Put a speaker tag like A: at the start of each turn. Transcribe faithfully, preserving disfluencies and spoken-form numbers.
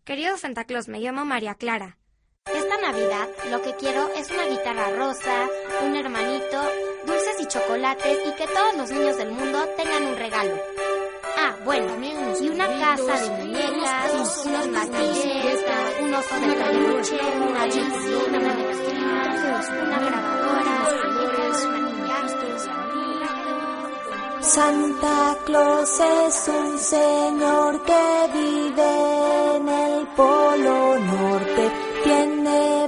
A: Querido Santa Claus, me llamo María Clara.
B: Esta Navidad lo que quiero es una guitarra rosa, un hermanito, dulces y chocolates y que todos los niños del mundo tengan un regalo. Ah, bueno, y una casa de muñecas, unos martillos, un oso de peluche, una chocina, una mezclilla, una grabadora, maquillajes.
C: Santa Claus es un señor que vive en el Polo Norte. Tiene